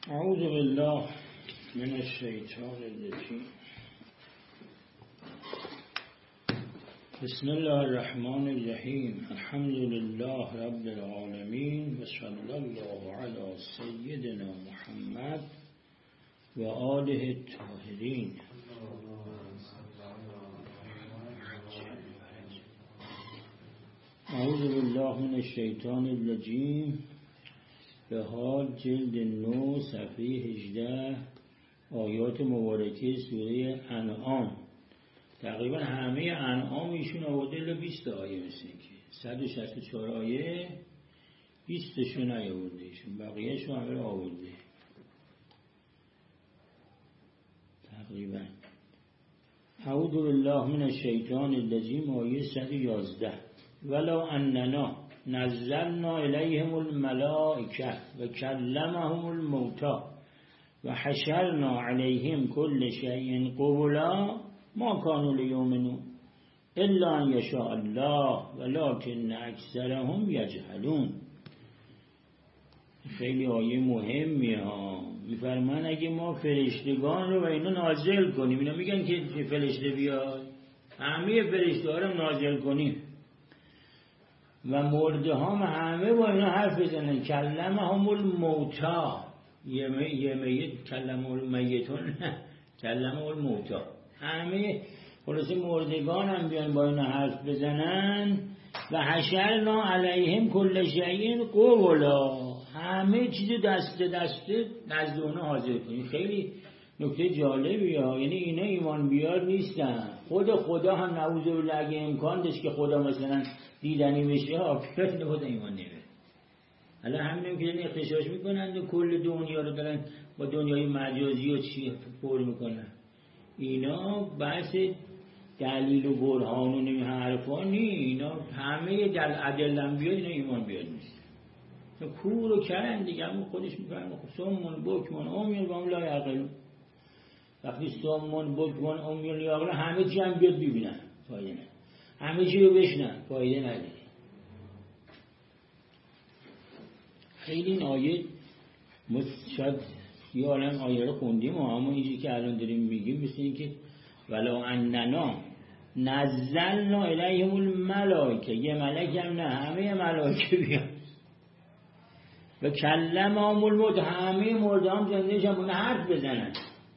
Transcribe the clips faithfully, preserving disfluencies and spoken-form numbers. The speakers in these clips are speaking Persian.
اعوذ بالله من الشیطان الرجیم. بسم الله الرحمن الرحیم. الحمد لله رب العالمین و صلی الله علی سیدنا محمد و آله الطاهرین. اعوذ بالله من الشیطان الرجیم. به حال جلد نو صفحه هجده آیات مبارکه سوره انعام. تقریبا همه انعام ایشون آورده الا بیست آیه، مثل که صد و شصت و چهار آیه بیستشون نیاورده ایشون، بقیهشون همه رو آورده تقریبا. اعوذ بالله من الشیطان الرجیم. آیه صد و یازده. ولو اننا نزلنا الیهم الملائکه و کلمهم الموتی و حشرنا علیهم کل شیء قبلا ما كانوا لیؤمنوا الا ان یشاء الله ولکن اکثرهم یجهلون. خیلی آیه مهمی ها. میفرمان اگه ما فرشتگان رو و اینا نازل کنیم، اینا میگن که فرشته بیاد، همه فرشته ها رو نازل کنیم و مرده ها همه با اینا حرف بزنن. کلمهم الموتی، یه میت کلمه المیتون، کلمه الموتی، همه خلاصه مردگان هم بیان با اینا حرف بزنن. و حشرنا علیهم کل شیء قبلا، همه چیز دست دست نزد اونا حاضر کنیم. خیلی نکته جالبیه ها. یعنی اینا ایمان بیار نیستن، خود خدا هم نعوذ بالله اگه امکان داشت که خدا مثلا دیدنی بشه آفرین خود ایمان نمیره. حالا همینم که دارن اختشاش میکنن و کل دنیا رو دارن با دنیای مجازی و چی پر میکنن. اینا بحث دلیل و برهان و نمی حرفا نی. اینا همه دل عدلم بیاد اینا ایمان بیاد نیست. کور و کرن دیگه همون خودش میکنن. سمون بکمون امیون و هم لا یعقلون. وقتی سمون بکمون امیون لا یعقلون همه چی هم بیاد ببینن فایده نه، همه چی رو بشنن فایده نداره. خیلی این آیه شاید یه عالم آیه رو خوندیم و اما اینجوری که الان داریم میگیم مثل این که ولو اننا نزلنا الیهم الملائکه، یه ملک هم نه، همه ملائکه بیان. و کلمهم الموتی، همه مرده هم زنده شدن حرف بزنن.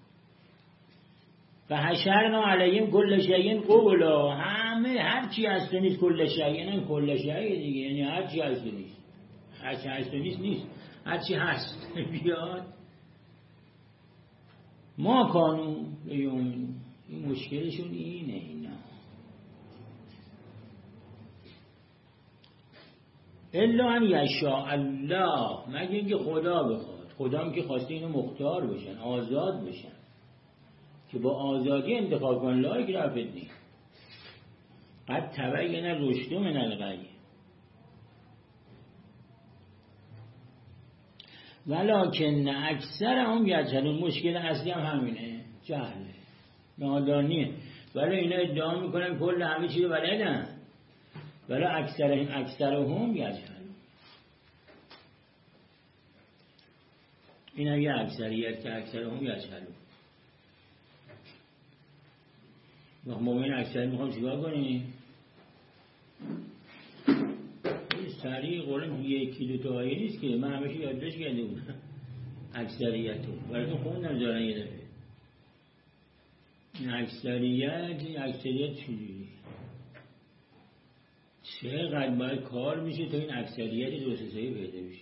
و حشرنا علیهم کل شیء قبلا، همه هر چی هست نیست کل شیء، نه کل شیء دیگه، یعنی هر چی هست نیست، هر چی هست نیست نیست، هر چی هست بیاد. ما کانوا لیؤمنوا، این مشکلشون اینه. اینا الا ان یشاء الله، مگه اینکه خدا بخواد. خدا هم که خواسته اینو مختار بشن، آزاد بشن، که با آزادی انتخاب کن. لا اکراه فی الدین قد تبین الرشد من الغی. ولکن اکثرهم یجهلون. مشکل اصلی هم همینه، جهله، نادانیه. ولی اینا ادعا میکنن کل همه چیز رو بلدن، ولی اکثرهم اکثرهم یجهلون. این هم یه اکثریت که اکثرهم یجهلون. وقت مومن اکثر میخوام چیکار کنیم؟ سریع قولم یکی دو تا آیه نیست که من همیشه یادداشت کرده بودم اکثریتو براتون خوندم دارن یه دفعه. این اکثریت این اکثریت چجوری چقدر باید کار میشه تا این اکثریت درستایی پیدا بشه؟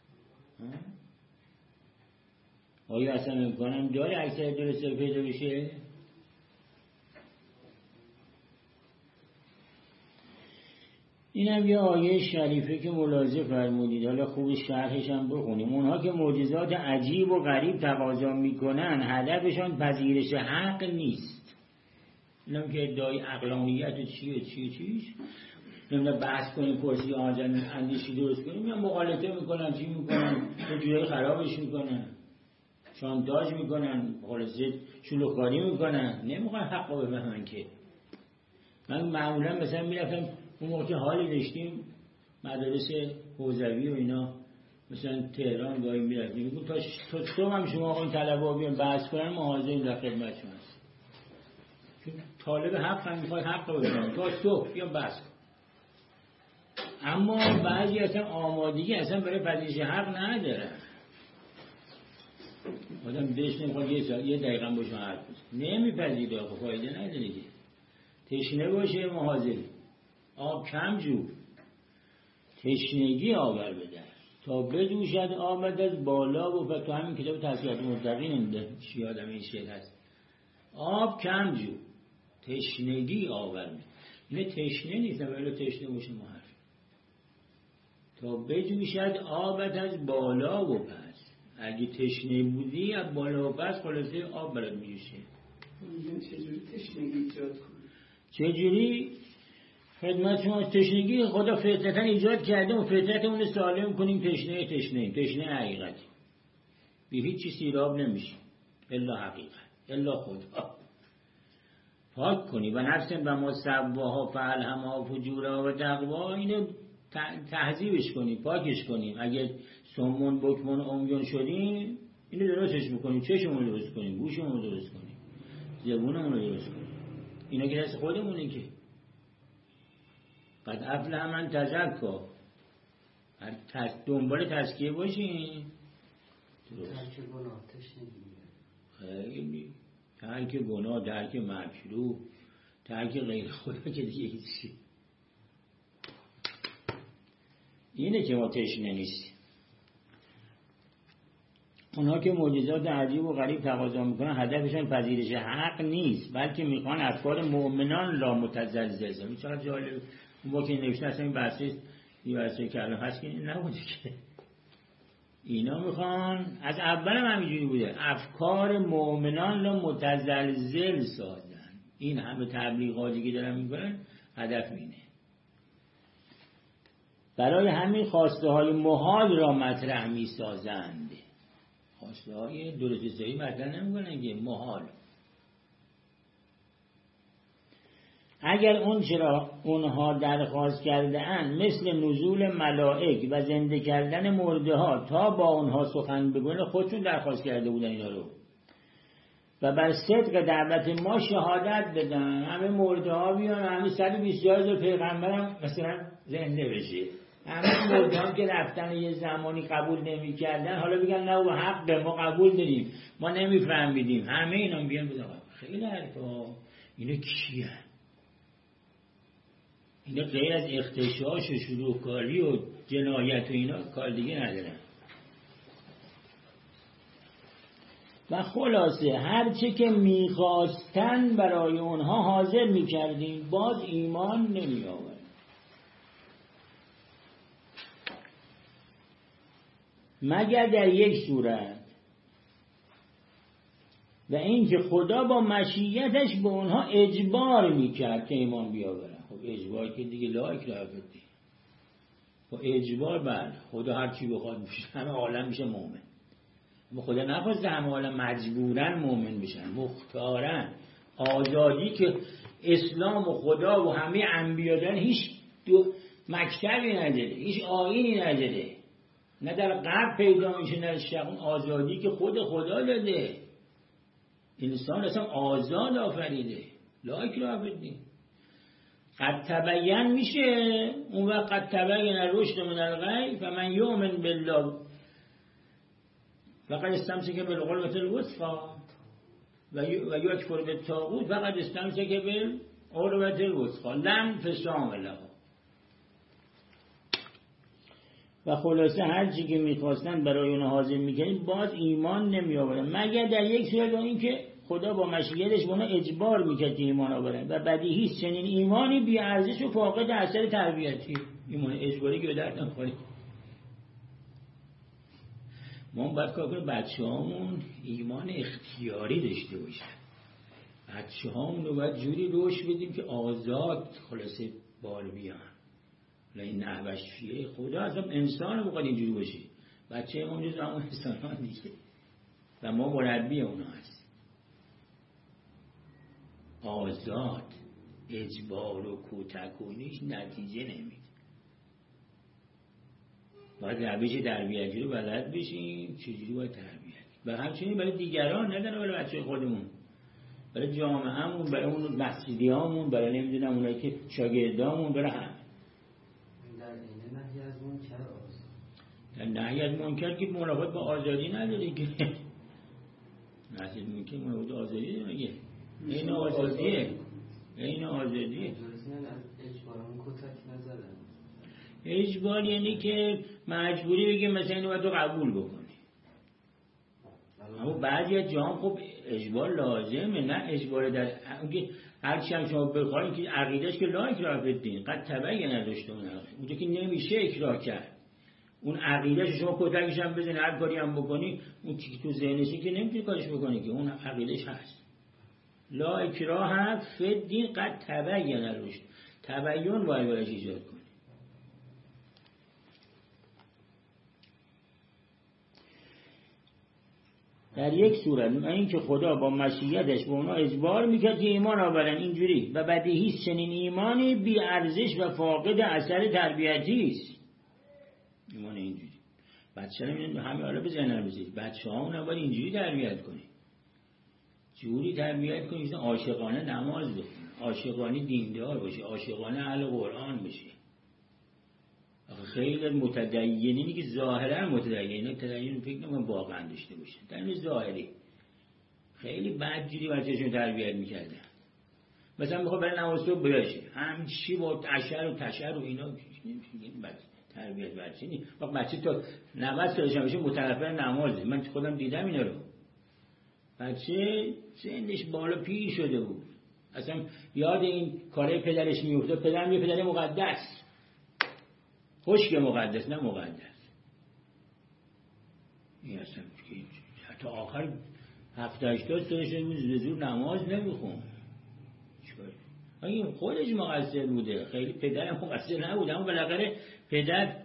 آیا اصلا امکانم داره اکثریت درستایی پیدا بشه؟ این هم یه آیه شریفه که ملاحظه فرمودید، حالا خوب شرحش هم بخونیم. اونها که معجزات عجیب و غریب تقاضا میکنن هدفشان پذیرش حق نیست. این هم که ادعای عقلانیت و چیه چیه چیش نمیدونم بحث کنیم کرسی آجن اندیشی درست کنیم، یا مغالطه میکنن چی میکنن تو جوری خرابش میکنن، شانتاج میکنن، خلاصه شلوغکاری میکنن، نمیخوان حق رو بفهمن. که من معمولا مثلا میرفتم اون موقع که حالی داشتیم مدارس حوزوی و اینا مثلا تهران گاهی میرفتیم میگم تا تا صبح هم شما اون طلبا بیان بحث کنن ما حاضریم در خدمتشون هستیم، چون طالب حق هم میخواد حق رو بزنه تا صبح بیان بحث کن. اما بعضی اصلا آمادگی اصلا برای پذیرش حق نداره. آدم دلش نمیخواد یه ساعت یه دقیقه هم باشون حرف بزنه، نمیپذیره، آخه فایده نداره که. تشنه باشه ما حاضریم، آب کم جو، تشنگی آور بده تا بدوشد آمد از بالا. و تو همین کتاب تسبیحات متقین نمیده چی آدم این شعر هست، آب کم جو تشنگی آور بده. اینه تشنه نیستم ولی تشنه باشه ما حرف تا بجوشد آبت از بالا و پس. اگه تشنه بودی از بالا و پس خلاصه آب برات میجوشه. چجوری تشنگی ایجاد کنی؟ چجوری؟ خدمت شما تشنگی خدا فطرتا ایجاد کرده و فطرت اون سالم کنیم. تشنه تشنه تشنه حقیقتی بی هیچ چیز سیراب نمیشه الا حقیقت الا خدا. پاک کنی و نفس و ما سواها فالهمها فجورها و تقوا. اینو تهذیبش کنیم، پاکش کنیم. اگه سمون بکمون عمیان شدیم اینو درستش بکنیم، چشمون درست کنیم، گوشمون درست کنیم، زبونمون رو درست کنیم. اینا که دست خودمونه که قد افلح من تزکا. دنبال تزکیه باشین. ترک گناه تشنگی، خیلی ترک گناه، ترک مکروه، ترک غیر خدا که دیگه هیچی. اینه که ما تشنه نیستیم. اونها که معجزات عجیب و غریب تقاضا میکنن هدفشون پذیرش حق نیست، بلکه میخوان افکار مؤمنان لا متزلزل کنن. این چقدر جالب. اون با که نوشته اصلا این بحثی این بحثی که الان هست که این نبوده که اینا میخوان از اول هم همینجوری بوده افکار مؤمنان لا متزلزل سازن. این همه تبلیغاتی که دارن میکنن هدف اینه. برای همین خواسته های محال را مطرح میسازند. خواسته های درستایی مطرح نمیکنن که محال. اگر اون چرا اونها درخواست کرده اند مثل نزول ملائک و زنده کردن مرده ها تا با اونها سخن بگوین، خودشون درخواست کرده بودن اینا رو و بر صدق دعوت ما شهادت بدن. همه مرده ها بیان، همه صد و بیست هزار پیغمبرم مثلا زنده بشه. همه مرده ها که رفتن یه زمانی قبول نمی کردن حالا بگن نه و حق ما قبول داریم، ما نمیفهمیدیم. همه اینا بیان بگن خیلی حرفا. اینا کیه؟ اینا غیر از اختشاش و شروعکاری و جنایت و اینا کار دیگه ندارن. و خلاصه هرچه که میخواستن برای اونها حاضر میکردیم، باز ایمان نمی آورد. مگر در یک صورت، و اینکه خدا با مشیتش به اونها اجبار میکرد که ایمان بیاورن. خب اجبار که دیگه لایک را بدی با اجبار بر خدا هر چی بخواد میشه، همه عالم میشه مومن. اما خدا نخواست همه عالم مجبورن مومن بشن، مختارن. آزادی که اسلام و خدا و همه انبیا دارن هیچ دو مکتبی نداره، هیچ آیینی نداره، نه در غرب پیدا میشه نه شرق. آزادی که خود خدا داده، انسان اصلا آزاد آفریده. لایک را بدین قد تبین میشه اون وقت قد تبین رشد من الغی فمن یؤمن بالله فقد استمسک بالعروة الوثقی و یکفر بالطاغوت فقد استمسک بالعروة الوثقی لا انفصام لها. و خلاصه هر چی که میخواستن برای اون حاضر میکنید، باز ایمان نمی آورن مگر در یک صورت، این که خدا با مشیتش اونا اجبار میکرد ایمان آورن. و بدیهی است چنین ایمانی بی ارزش و فاقد اثر تربیتی. ایمان اجباری که به درد نمیخوره. ما باید کار کنیم بچه‌هامون ایمان اختیاری داشته باشن. بچه‌هامون رو باید جوری روش بدیم که آزاد خلاصه بال بیان. این نحوش چیه؟ خدا اصلا انسان رو بخواد اینجوری باشه. بچه ما جز همون انسان ها دیگه و ما مربی اونا هست. آزاد اجبار و کوتکونیش نتیجه نمید. باید روش تربیتی رو بلد بشیم چجوری باید تربیت و همچنین برای دیگران، نه برای بچه خودمون، برای جامعهمون، برای اون مسجدیامون، برای نمیدونم اونایی که شاگردامون، برای هم. در این نهی از منکر آزاد، در نهی از منکر که منافات با آزادی نداره که نهی از منکر منافات با آزادی نمیگه، این آزادیه، این آزادیه. اجبارمون کتک نزدن. اجبار یعنی که مجبوری بگیم مثلا اینو باید تو قبول بکنی. اما بعضی از جاها خب اجبار لازمه، نه اجبار در اونکه هر چی هم شما بخواید که عقیدهش که لا اکراه فی الدین قد تبین نداشته اون اونجا که نمیشه اکراه کرد. اون عقیدهش شما کتکش هم بزنی هر کاری هم بکنی، اون چیزی تو ذهنشه که نمیتونی کارش بکنی که اون عقیدهش هست. لا اکراه فی الدین قد تبین الرشد، تبین باید براش ایجاد کنی. در یک صورت این که خدا با مشیتش به اونا اجبار میکرد که ایمان آورن اینجوری و بدیهی چنین ایمانی بی ارزش و فاقد اثر تربیتی است. ایمان اینجوری بچه‌ها میگن همه حالا به ذهن بزنید بچه‌هامون رو باید اینجوری تربیت کنید، جوری تربیت کنید که عاشقانه نماز بخونه، عاشقانه دیندار باشه، عاشقانه اهل قرآن بشه. خیلی متدینینی که ظاهرا متدینه تدین فکر نمی‌کنم واقعا داشته باشه، در این ظاهری خیلی بدجوری بچه‌شون تربیت می‌کردن. مثلا میخواد برای نماز صبح بشه همین چی با تشر و تشر و اینا نمیشه بعد تربیت بچه نی وقت بچه تا نود سالش میشه متنفر نمازه. من خودم دیدم اینا رو، بچه سنش بالا پیر شده بود اصلا یاد این کارهای پدرش میافتاد. پدرم یه پدر مقدس، خشک مقدس نه مقدس. این اصلا حتی آخر هفته هشتاد سالش بود زور نماز نمیخون. این خودش مقصر بوده، خیلی پدرم مقصر نبوده، اما بالاخره پدر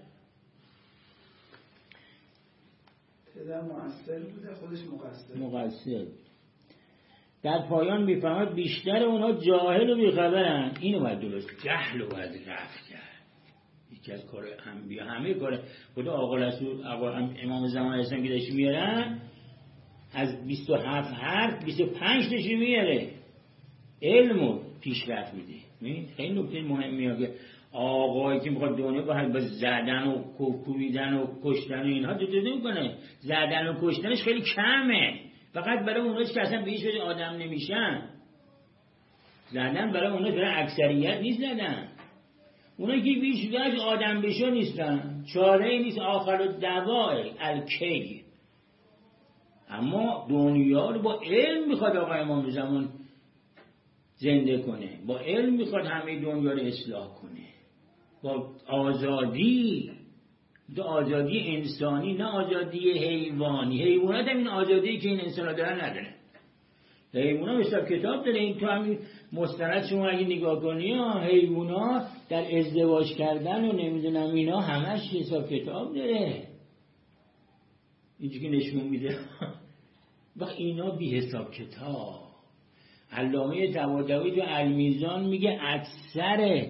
پدر مقصر بوده خودش مقصر مقصر. در پایان میفهمد بیشتر اونها جاهل و بیخبرن. اینو باید درست جهل رو باید رفت کرد. یکی از کار انبیا همه کار خدا آقا رسول آقا امام زمان اسلام که داشت میارن از بیست و هفت حرف بیست و پنج تاشو میاره علمو پیشرفت میده. ببین خیلی نکته مهمیه که آقایی که میخواد دنیا باید با زدن و کوبیدن و کشتن و اینها جدی میکنه. زدن و کشتنش خیلی کمه، فقط برای اوناست که اصلا به هیچ وجه آدم نمیشن. زدن برای اوناست، برای اکثریت نیست زدن. اونا که به هیچ وجه آدم بشو نیستن، چاره ای نیست، آخر الدواء الکی. اما دنیا رو با علم میخواد آقا امام زمان زنده کنه، با علم میخواد همه دنیا رو اصلاح کنه، با آزادی، دو آزادی انسانی نه آزادی حیوانی. حیوانات هم این آزادی که این انسان ها دارن نداره. حیوانات حساب کتاب داره. این تو همین مستند شما اگه نگاه کنی حیوانات در ازدواج کردن و نمیدونم اینا همش حساب کتاب داره، اینجوری که نشون میده. وقت اینا بی حساب کتاب. علامه طباطبایی تو المیزان میگه اکثر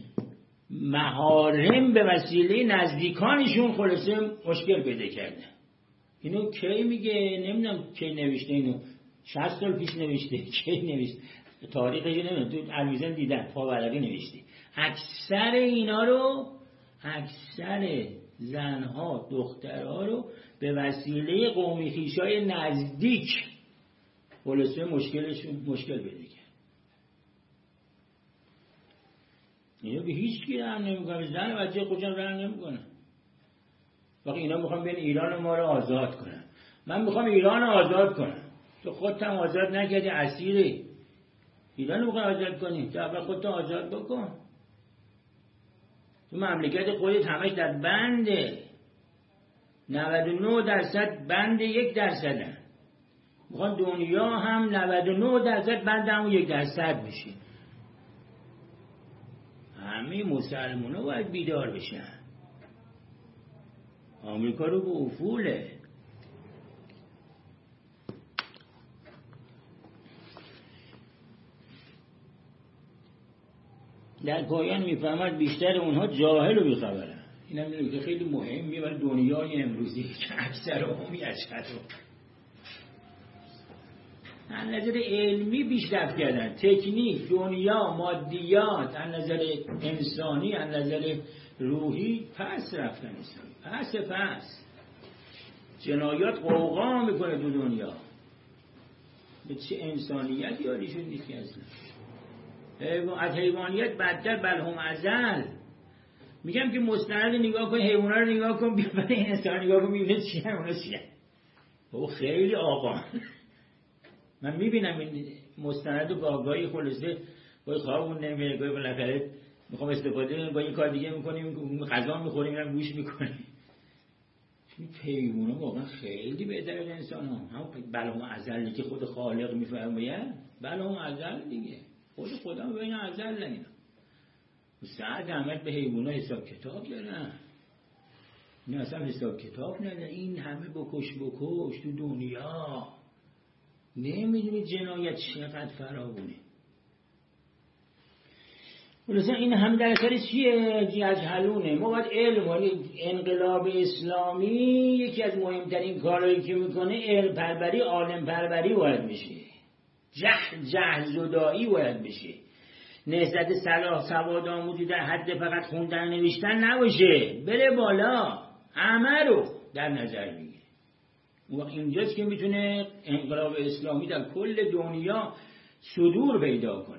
محارم به وسیله نزدیکانشون خلاصه مشکل پیدا کردن. اینو کی میگه؟ نمیدونم کی نوشته، اینو شصت سال پیش نوشته. کی نوشته؟ تاریخش نمیدونم، تو المیزان دیدم پاورقی نوشته. اکثر اینا رو، اکثر زنها دخترها رو به وسیله قومی خویشای نزدیک خلاصه مشکلشون مشکل پیدا کرد. اینا به هیچ کی رحم نمیکنه، زن و بچه خودشون رحم نمیکنه. وقتی اینا میخوام بیان ایران ما رو آزاد کنن، من میخوام ایران رو آزاد کنم. تو خودت هم آزاد نکردی، اسیری. ایران رو میخوای آزاد کنی، تو اول خودت آزاد بکن. تو مملکت خودت همش در بنده، نود و نه درصد بند یک درصدن. میخوان دنیا هم نود و نه درصد بند همون یک درصد بشه. همه مسلمان ها باید بیدار بشن. آمریکا رو به افوله. در پایان میفهمد بیشتر اونها جاهل و بیخبرن. این هم نکته خیلی مهمیه برای دنیای امروزی که اکثر عمومی اشهدوا از نظر علمی پیشرفت کردن، تکنیک، دنیا، مادیات، از نظر انسانی، از نظر روحی پس رفتن انسانی، پس پس جنایات قوقا میکنه تو دنیا. به چه انسانیت یاریشون نیست که اصلا از حیوانیت بدتر، بل هم ازل. میگم که مستند نگاه کن، حیوانات رو نگاه کن، بیا برای انسان نگاه کن، میبینه چی هم اونا چی هم. او خیلی آقا. من میبینم این مستند و گاهگاهی خلاصه باید خوابون نمیره، گاهی بالاخره میخوام استفاده با این کار دیگه میکنیم، غذا میخوریم، میرم گوش میکنیم. این حیوان ها واقعا خیلی بهتر از انسان ها. هم بلهم ازلی که خود خالق میفرماید، بلهم ازل دیگه، خود خدا بین ازل اینا. ساعت احمد به حیوان ها حساب کتاب دارن، این اصلا حساب کتاب ندارن. این همه بکش بکش تو دنیا، نمیدونی جنایت چقدر فراوونه. ولذا این هم در اثر چیه؟ جهلونه. ما باید علم، ولی انقلاب اسلامی یکی از مهمترین کارهایی که میکنه علم پروری، عالم پروری باید بشه. جهل جهل زدایی باید بشه. نهضت صلاح سواد آموزی در حد فقط خوندن نوشتن نباشه، بره بالا، همه رو در نظر میگیره. و اینجاست که میتونه انقلاب اسلامی در کل دنیا صدور پیدا کنه.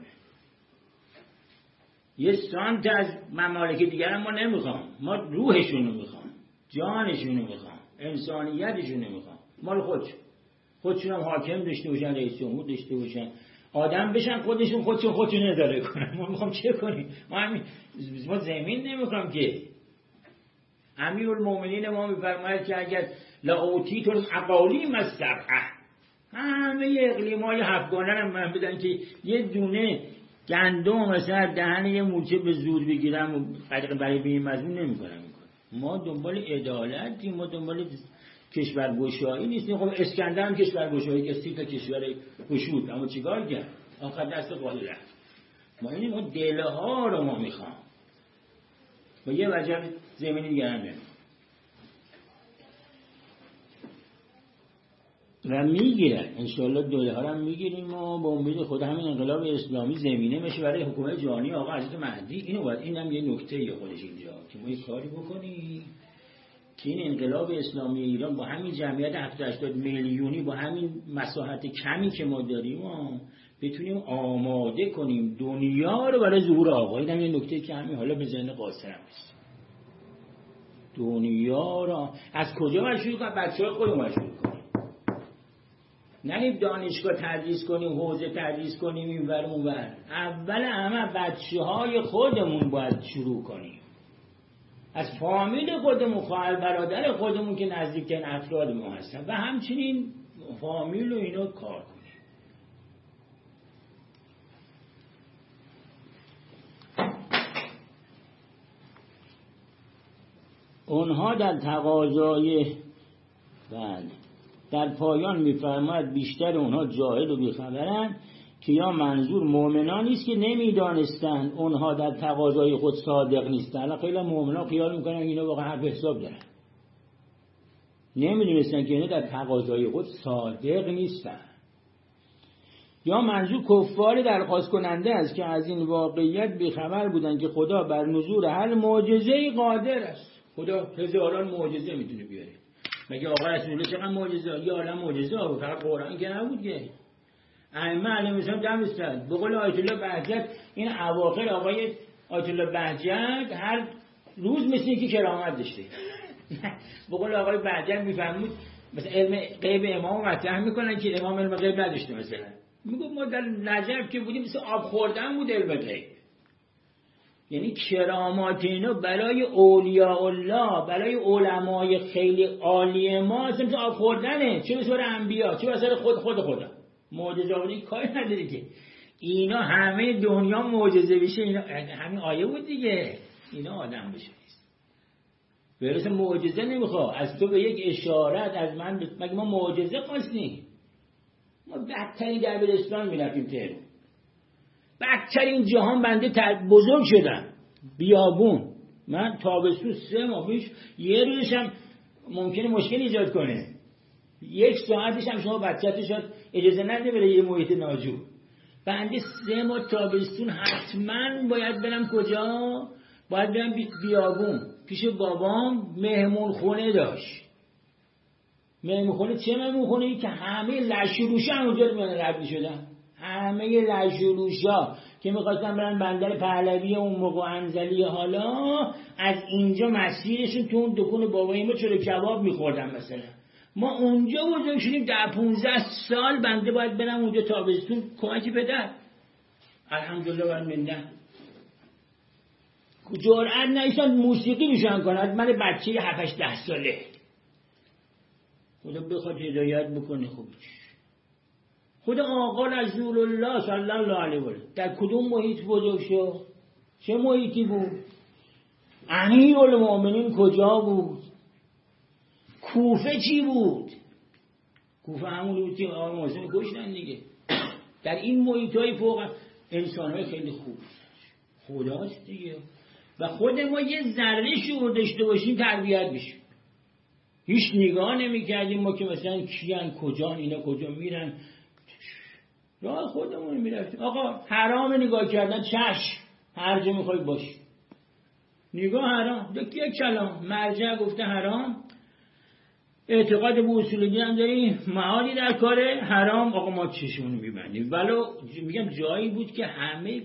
یه سانت از ممالک دیگر ما نمیخوام، ما روحشونو میخوام، جانشونو میخوام، انسانیتشونو میخوام، مال خودشون خودشون هم حاکم داشته باشن، رئیس جمهور داشته باشن، آدم بشن، خودشون خودشون خودشون اداره کنن. ما میخوام چه کنیم؟ ما همین ما زمین نمیخوام که. امیرالمومنین ما میفرماید که اگر لاوتیت الاقالیم السبعه، همه اقلیم‌های هفتگانه رو من بدن که یه دونه گندم مثلا دهن یه مورچه به زور بگیرم و برای به این مضمون نمی‌کنم. ما دنبال عدالتیم، ما دنبال کشورگشایی نیستیم. خب اسکندر هم کشورگشایی که سی تا کشور گشود، اما چیکار کرد؟ آخر دست قالی رفت. ما اینیم، ما دله ها رو ما میخوام با یه وجب زمینی دیگر هم نمیم و میگیرن. انشاءالله دوله ها هم میگیریم و با امید خود همین انقلاب اسلامی زمینه میشه برای حکومت جهانی آقا حضرت مهدی. اینو باید، این هم یه نکته خودش اینجا که ما یه کاری بکنیم که این انقلاب اسلامی ایران با همین جمعیت هفتاد هشتاد میلیونی، با همین مساحت کمی که ما داریم بتونیم آماده کنیم دنیا رو برای ظهور آقا. این هم یه نکته که همین حالا به ذهن قاصرم است. دنیا رو از کجا باید شروع کنیم؟ بچه‌های خودمون باید شروع کنیم. نه دانشگاه تدریس کنیم، حوزه تدریس کنیم این ور اون ور. اول همه بچه‌های خودمون باید شروع کنیم، از فامیل خودمون، خواهر برادر خودمون که نزدیکترین افراد ما هستن و همچنین فامیل و اینو کار کنیم. اونها در تقاضای بله در پایان میفرماید بیشتر اونها جاهل و بیخبرند که یا منظور مؤمنانی است که نمیدانستند اونها در تقاضای خود صادق نیستند. الان خیلی مؤمنا خیال میکنن اینا واقعا حرف حساب دارن، نمیدونستن که اینا در تقاضای خود صادق نیستند. یا منظور کفار درخواست کننده است که از این واقعیت بیخبر بودند که خدا بر نزول هر معجزه‌ای قادر است. خدا هزاران معجزه میتونه بیاره. مگه آقا رسول الله چقدر معجزه، یا عالم معجزه ها، فقط قرآن که نبود که. ائمه علیهم السلام دم استاد. به قول آیت الله بهجت، این اواخر آقای آیت الله بهجت هر روز مثل اینکه کرامت داشته. به قول آقای بهجت میفرمود مثلا علم غیب امام مطرح میکنن که امام علم غیب نداشته. مثلا میگه ما در نجف که بودیم مثل آب خوردن بود علم غیب. یعنی کرامات اینا برای اولیاء الله، برای علمای خیلی عالی ما اصلا مثل آب خوردنه. چه مثل انبیا، چه مثل خود خود خدا. معجزه آوردن کاری نداره که. اینا همه دنیا معجزه بشه، اینا همین آیه بود دیگه. اینا آدم بشه نیست. برسه معجزه نمیخواد از تو به یک اشارت از من ب... مگه ما معجزه خواستیم؟ ما بدترین دبیرستان میرفتیم تهران. بدترین جهان بنده تر... بزرگ شدن بیابون من تابستون سه ماه پیش یه روزش هم ممکنه مشکل ایجاد کنه، یک ساعتش هم شما بچه‌تو شاید اجازه نده بره یه محیط ناجور. بنده سه ماه تابستون حتما باید برم کجا؟ باید برم بیابون. پیش بابام مهمون خونه داشت. مهمون خونه چه مهمون خونه ای که همه لشولوشا هم اونجا میان رد می‌شدن. همه لشولوشا که می‌خواستن برن بندر پهلوی اون موقع انزلی، حالا از اینجا مسیرشون تو اون دکون بابای ما چلو کباب می‌خوردن مثلا. ما اونجا بزرگ شدیم، ده پونزده سال بنده باید برم اونجا تابستون کمکی پدر. الحمدلله و المنه. جرأت نیستن موسیقی روشن کنند. من بچه هفت هشت ده ساله. خدا بخواد هدایت بکنه. خوب خدا آقا رسول الله صلی الله علیه و آله در کدوم محیط بزرگ شد؟ چه محیطی بود؟ امیرالمومنین کجا بود؟ کوفه چی بود؟ کوفه همون بود که آقا محسن کشتن دیگه. در این محیط‌های فوق انسان‌های خیلی خوب خداست دیگه. و خود ما یه ذره شعور داشته باشیم تربیت بشیم. هیچ نگاه نمی‌کردیم ما که مثلا کیان کجا اینا کجا میرن، راه خودمون میرفتیم. آقا حرام نگاه کردن، چشم هر جا میخوای باشی، نگاه حرام. یک کلام مرجع گفته حرام، اعتقاد به اصول دین هم داریم، معالی در کاره حرام، آقا ما چشمونو میبندیم. ولو میگم جایی بود که همه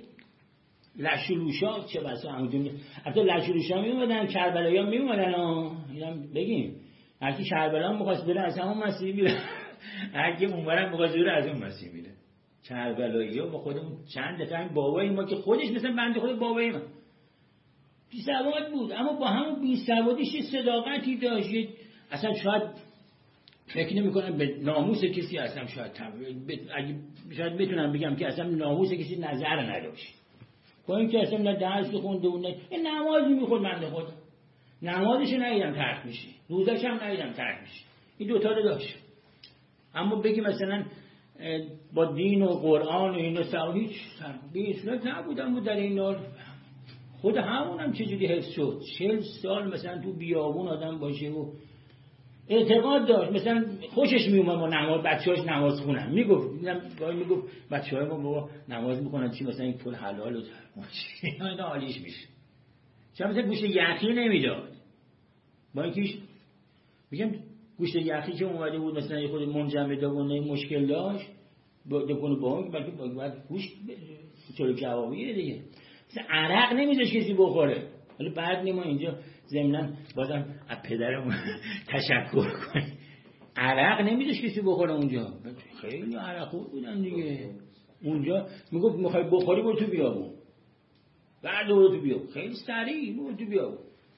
لشولوشا چه بسا همون حتی لشولوشا میومدن، کربلایی ها میومدن ها. اینم بگیم هر کی کربلا میخواست بره از همون مسیر میره، هر کی اونورم میخواست بره از اون مسیر میره. کربلایی ها با خودمون چند دفعه همین بابای ما که خودش مثلا بنده خود بابای من بی سواد بود، اما با همون بی سوادیش یه صداقتی داشت. اصلا شاید فکر نمی کنم به ناموس کسی اصلا شاید اگه شاید بتونم بگم که اصلا ناموس کسی نظر نداشت. با این که اصلا نه درس خونده و نه نمازی میخورد بنده خود، نمازش ندیدم ترک میشه، روزش هم ندیدم ترک میشه. این دوتا رو داشت. اما بگی مثلا با دین و قرآن و اینا سوا هیچ بی اصلاح نبودم. و در این حال خود همونم چجوری حفظ شد؟ چهل سال مثلا تو بیابون آدم باشه و اعتقاد داشت. مثلا خوشش میومد ما نماز بچه‌هاش نماز خونن، میگفت گاهی میگفت بچه‌ها ما بابا نماز میخونن چی مثلا این پول حلال و اینا عالیش میشه. چرا مثلا گوشت یخی نمیداد؟ با اینکه میگم گوشت یخی که اومده بود مثلا خود منجمد و مشکل داشت دکون با اون بلکه باید گوشت چلو کبابیه دیگه. مثلا عرق نمیذاش کسی بخوره. ولی بعد ما اینجا ضمناً بازم از پدرمون تشکر کنیم، عرق نمیذاش کسی بخوره اونجا. خیلی عرق خور بودن دیگه. اونجا میگفت میخوای بخوری برو تو بیابون، بعد برو تو بیابون، خیلی سریع برو تو بیابون.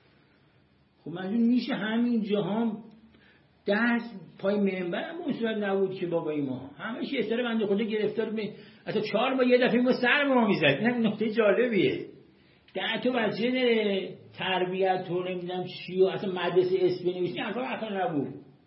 خب منظور میشه همین جهان دست پای منبر هم اون صورت نبود که بابای ما همش یه سر بنده خدا گرفتار می اصلا چهار با یه دفعه ما سر ما میزد. این نکته جالبیه. ده تا بچه داره تربیت تو نمیدونم چی و اصلا مدرسه اسم بنویسی حرفا اصلا نبود.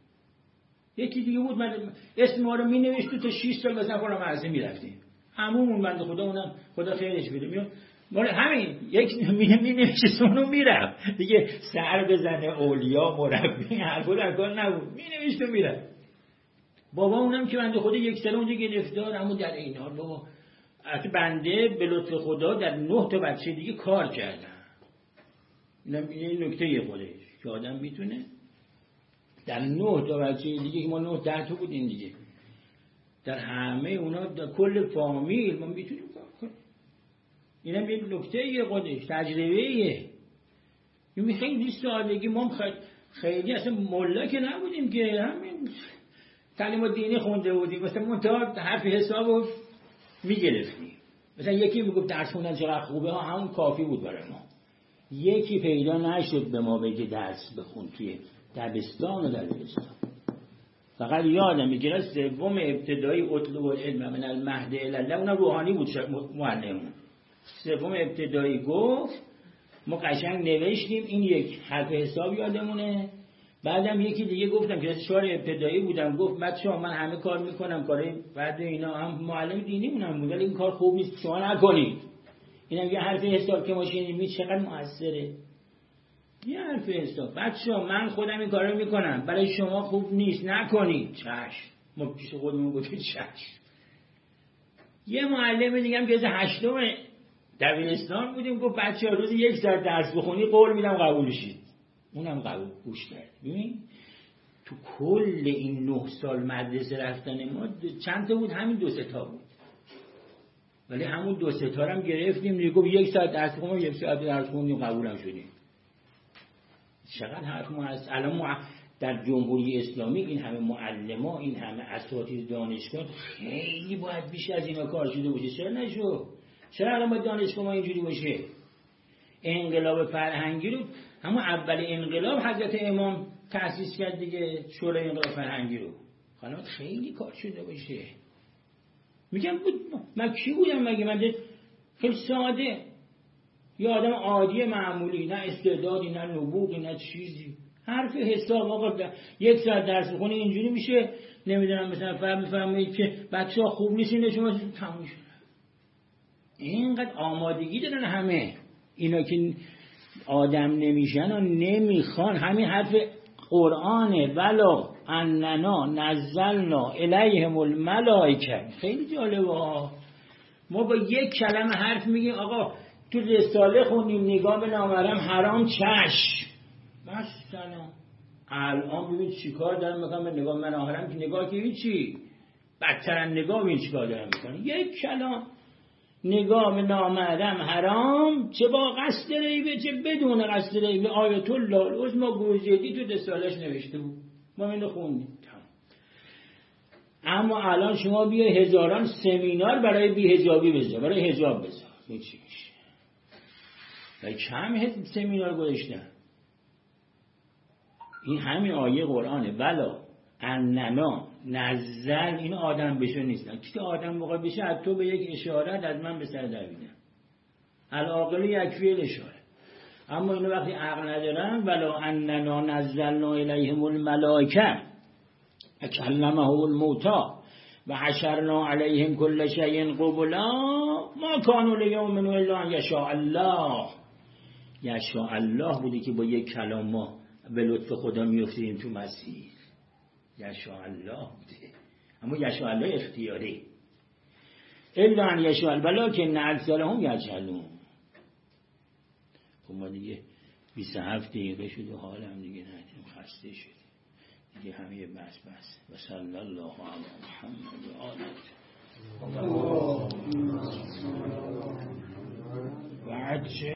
یکی دیگه بود من اسم ما رو مینوشت تا شش سال مثلا خودم مدرسه میرفتیم. همون بنده خدا اونم خدا خیرش بده میاد مال همین یک مینوشت سونو میرفت دیگه سر بزنه اولیا مربی حرفا در کار نبود، مینوشت و میرفت. بابا اونم که بنده خدا یک سال اونجا گرفتار. اما در این حال بابا البته بنده به لطف خدا در نه تا بچه دیگه کار کردم. اینم یه نکته خودش که آدم میتونه در نه تا بچه دیگه که ما نه ده تا بودیم دیگه در همه اونا در کل فامیل ما میتونیم کار کنیم. اینم یه نکته خودش تجربه‌ایه. این خیلی سادگی ما خیلی اصلا ملا که نبودیم که همین تعلیم دینی خونده بودیم مثلا منتها حرف حسابو میگرفتیم. مثلا یکی میگفت درس خوندن چقدر خوبه ها همون کافی بود برای ما. یکی پیدا نشد به ما بگه درس بخون توی دبستان و دبیرستان. فقط یادم میگیره سوم ابتدایی اطلب العلم من المهد الی الله اون روحانی بود معلممون. سوم ابتدایی گفت ما قشنگ نوشتیم این یک حرف حساب یادمونه. بعدم یکی دیگه گفتم که چهار ابتدایی بودم گفت بچه‌ها من همه کار میکنم کارای بعد اینا هم معلم دینی مونم بود ولی این کار خوب نیست شما نکنید. اینم یه حرف حساب که ما شنیدیم چقدر موثره. یه حرف حساب. بچه‌ها من خودم این کارو میکنم، برای شما خوب نیست نکنید. چشم. ما پیش خودمون گفتیم چشم. یه معلم دیگه هم که هشتم دبیرستان بودیم گفت بچه‌ها روز یک ساعت درس بخونی قول میدم قبول شید. اونم قبول گوش کرد. ببین تو کل این نه سال مدرسه رفتن ما چند تا بود؟ همین دو سه تا بود. ولی همون دو سه تا هم گرفتیم دیگه. گفت یک ساعت درس بخونیم، یک ساعت درس خوندیم قبولم شدیم. چقدر حرف ما هست. الان ما در جمهوری اسلامی این همه معلما، این همه اساتید دانشگاه، خیلی باید بیش از اینا کار شده باشه. چرا نشو؟ چرا الان باید دانشگاه ما اینجوری باشه؟ انقلاب فرهنگی رو همون اول انقلاب حضرت امام تأسیس کرد دیگه، شورای انقلاب فرهنگی رو. حالا خیلی کار شده باشه. میگم بود من کی بودم مگه؟ من خیلی ساده، یه آدم عادی معمولی، نه استعدادی نه نبوغی نه چیزی. حرف حساب آقا یک ساعت درس بخونه اینجوری میشه. نمیدونم مثلا فهم میفهمید که بچه‌ها خوب نیستین شما تموم شد. اینقدر آمادگی دارن همه اینا که آدم نمیشن و نمیخوان. همین حرف قرآنه، ولا اننا نزلنا الیهم الملائکه. خیلی جالبه ها. ما با یک کلمه حرف میگیم آقا تو رساله خوندیم نگاه به نامحرم حرام، چشم مثلا. الان ببین چیکار دارن میکنن به نگاه به نامحرم، که نگاه که هیچی، بدترن نگاه ببین چیکار دارن میکنن. یک کلام نگاه به نامحرم حرام، چه با قصد ریبه چه بدون قصد ریبه. آیت الله العظمی گوزیدی تو رسالهش نوشته بود، ما اینو خوندیم. اما الان شما بیا هزاران سمینار برای بی‌حجابی بذار، برای حجاب بذار، این چی میشه؟ ولی کم سمینار گذاشتن. این همین آیه قرآنه، ولا اننا نزل. این آدم بشه نیستن که آدم موقع بشه از تو به یک اشارت از من به سر دویدن. العاقل یکفی الاشاره. اما اینو وقتی عقل ندارن، ولا اننا نزلنا الیهم الملائکه اکلمهم الموتی و حشرنا علیهم کل شیء قبلا ما کانوا لیؤمنوا الا ان یشاء الله. یشاء الله بودی که با یک کلام ما به لطف خدا میافتیم تو مسیر. یشاء الله بوده، اما یشاء الله اختیاری. الا ان یشاء الله ولکن اکثرهم یجهلون. خب ما دیگه بیست و هفت دقیقه شد و حالم دیگه ندیم، خسته شد دیگه. همه بس بس و صلی الله علی محمد و آله و